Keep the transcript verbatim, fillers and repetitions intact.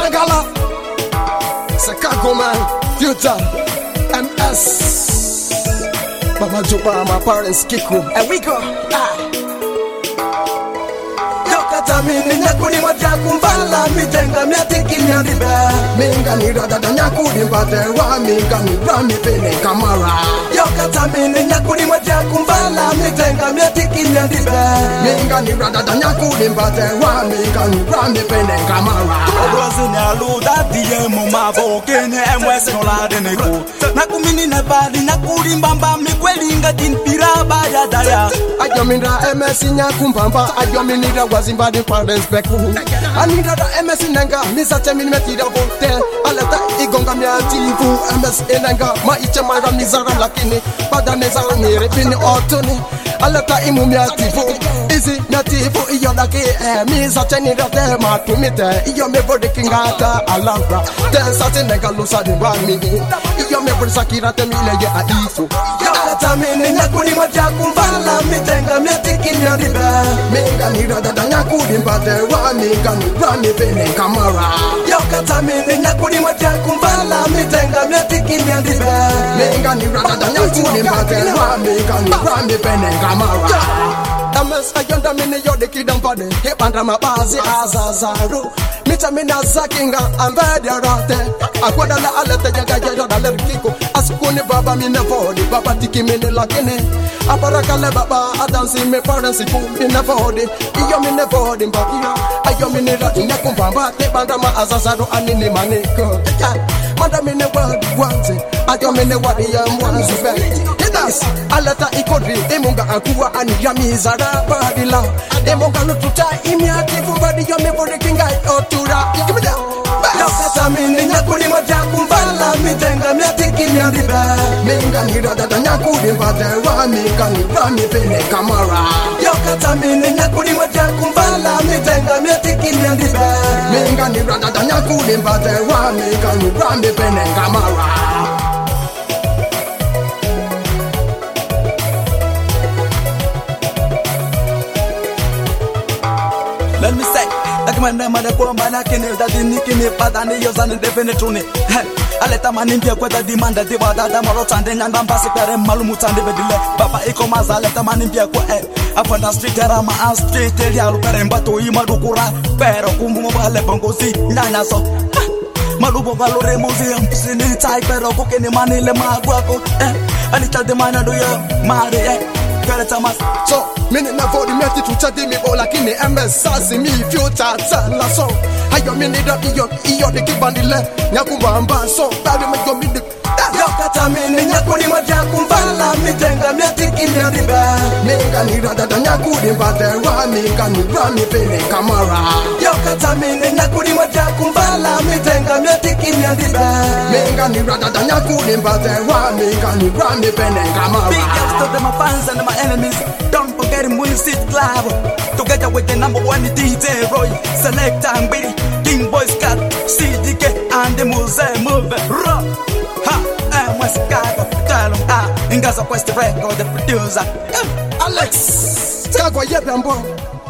Mangala, Chicago man, Future, M S, Mama Juba, my parents, Kiku, and we go. Ah. Mimi nyakuri majakumbala mitenga miatiki nyaribe minga ni rada da nyakuri mbate wa minga ni rami pene kamara yokata mimi nyakuri majakumbala mitenga miatiki nyaribe minga ni rada da nyakuri mbate wa minga ni rami pene kamara obrazini aluda diye mama bokene emwese nolade neko nakumini nebali nakuri mbamba mikwelinga tinpira baya daya ajomindra emesi nyakumbamba ajomindra wazimbadi respect I need that M S in anger, Miss Atemin Metida Vote, Aleta Igonga Miativu, M S in anger, my Ichamara Mizara Lakini, Badaneza Repini Otoni, Aleta Imumiativu, Easy Nativu, Yodake, Miss Atenida Tema to meet her, Yome the King Ata, Alabra, then Satinega Lusa de Bami, Yome Sakira Temile Adifu, Yatamin, Nakuni Majakumbala, Mitenga Metikin Yadiba, Menga Nida Danyakudi. Wami kani rami pene kamara yokata mimi nyakuri majakumbala mitenga myatiki nyandibe menga ni rada da nyakuri mbate wami kani rami pene kamara Ames ayonda mini yode kidampade hepanda mabazi azazaru Mita mina zakinga ambedi arate Akwada la alete jaga jaga da lerkiko Askuni baba mine vodi Baba tiki mine lakini Aparaka le baba adansi me parensi ku mine vodi Iyo mine vodi mbakira Ayo mine rati nyakumbamba Tebanda ma azazaru anini maniko Manda mine wadi wanzi Ayo mine wadi ya mwanzi beti Hidas aleta ikodri Imunga akuwa ani yamizara badila Imunga nututa imi atifu Badi yomi vodi kinga otura Give me that Yokata mini nyakuri majakumbala Mitenga myatiki myaribe Minga nirada da nyakuri mbate Wami kani rami pene kamara Yokata mini nyakuri majakumbala Mitenga myatiki myaribe Minga nirada da nyakuri mbate Wami kani rami pene kamara Let me say, like my name and the poor man, I can hear that in Nikini, but I need yours and definitely. I let a man in here with the demand that the Bada Marot and Ambassador and Malumut and the Bedile, Papa Ecomas, I let a man in here. Upon the street, Rama and Street, Yalukarembato, Imadukura, Pero, Kumba, Lepongosi, Nana so. Malubo Valore Museum, Sini, Type, Okene Mani, Lemaguaco, eh, and it's the man do you, Marie. So, minute na for the meti to chat me all like in the M S Sassy me future la so. I got me need up your ear the keep on the left. Nakumba so bad me go me the Yokata mini nyakuri majakumbala Mitenga myatiki myaribe Minga nirada da nyakuri mbate Wami kani rami pene kamara Yokata mini nyakuri majakumbala Mitenga myatiki myaribe Minga nirada da nyakuri mbate Wami kani rami pene kamara Big ups to my fans and my enemies Don't forget him when you sit club Together with the number one D J Roy Select and Billy King Boy Scott C D K and the Muse Move Rock Ha I'm a Chicago, tell him ah, in Gaza Quest record, the producer, Alex, Chicago, yeah,